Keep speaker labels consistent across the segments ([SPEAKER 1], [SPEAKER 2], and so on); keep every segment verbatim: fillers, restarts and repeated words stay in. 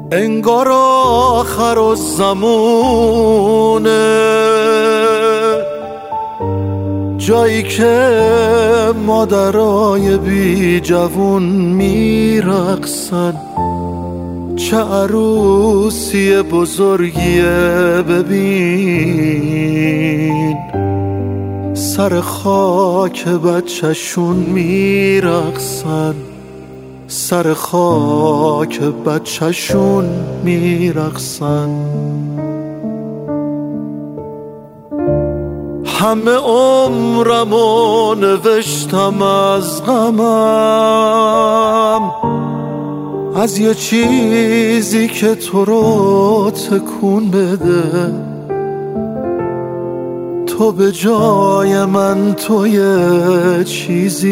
[SPEAKER 1] انگار آخر الزمونه، جایی که مادرای بی جوون میرقصن. چه عروسی بزرگیه ببین، سر خاک بچه‌شون میرقصن، سر خاک بچه‌شون میرقصن. همه عمرمو نوشتم از غمم، از یه چیزی که تو رو تکون بده. تو به جای من تو یه چیزی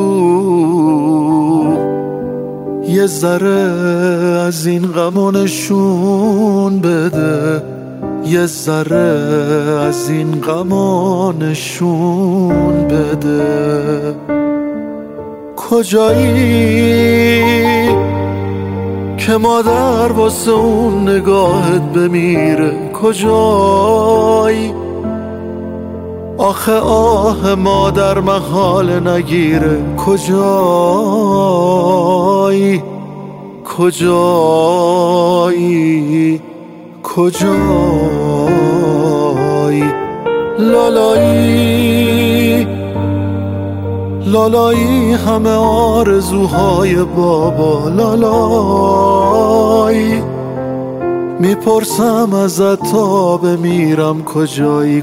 [SPEAKER 1] بگو، یه ذره از این غمو نشون بده، یه ذره از این غمو نشون بده. کجایی که مادر واسه اون نگاهت بمیره؟ کجایی آخه آه مادر محال نگیره؟ کجایی کجایی کجایی لالایی لالایی همه آرزوهای بابا لالایی. میپرسم ازت تا بمیرم کجایی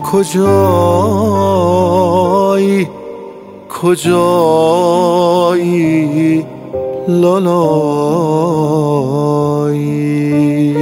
[SPEAKER 1] کجایی کجایی لالایی.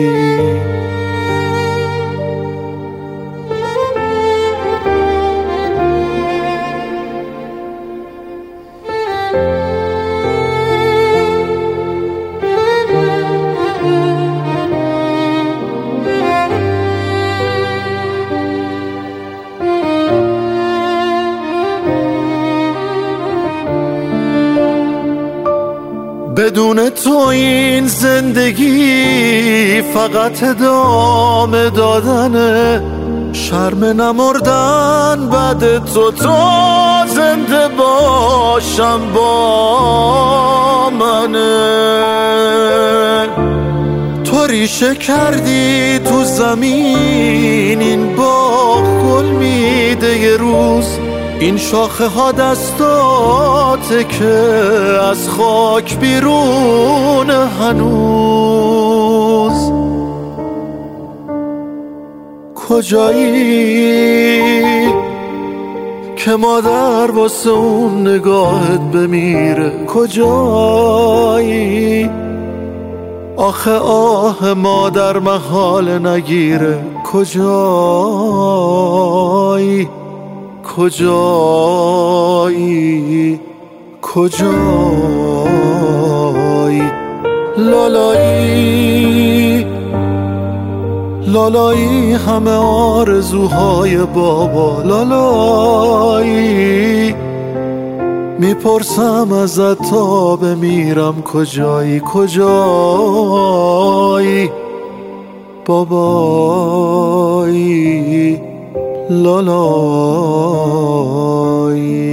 [SPEAKER 1] بدون تو این زندگی فقط ادامه دادنه، شرم نمردن بعد تو تا زنده باشم با منه. تو ریشه کردی تو زمین، این باغ گل میده یه روز، این شاخه ها دستاته که از خاک بیرون هنوز. کجایی که مادر واسه اون نگاهت بمیره؟ کجایی آخه آه مادر محال نگیره؟ کجایی کجایی کجایی لالایی لالایی همه آرزوهای بابا لالایی. میپرسم ازت تا بمیرم کجایی کجایی بابایی لالایی.